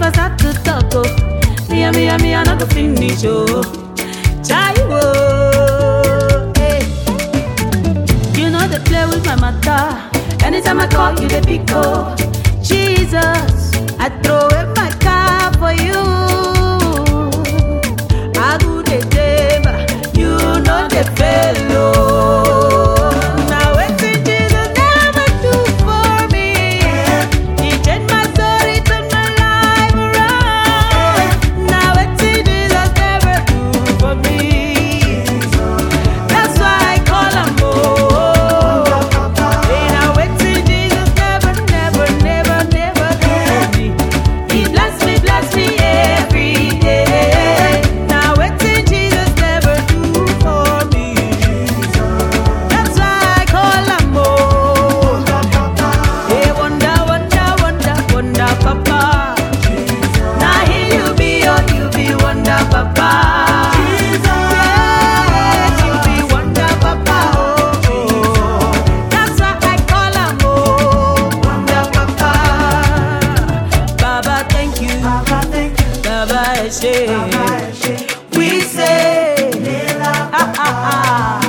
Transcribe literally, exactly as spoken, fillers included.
I start to talk, oh, me and me and me, I not go finish, oh. Chai, oh, hey. You know they play with my matter. Anytime I call you, they pick up. Jesus, I throw away my car for you. I do the game, you know the fellow. Now what did Jesus never do for me? He changed my story, turned my life around. Now what did Jesus never do for me? That's why I call him more. Hey, now what did Jesus never, never, never, never do for me? He bless me, bless me every day. Now what did Jesus never do for me? That's why I call him more. Hey, wonder, wonder, wonder, wonder, Papa. Now here you be, oh, you be wonder, Papa. Yes, you be wonder, Papa. Oh, that's why I call him more. Wonder, Papa. Baba, thank you. Baba, Eshe. We say, ha ha ha.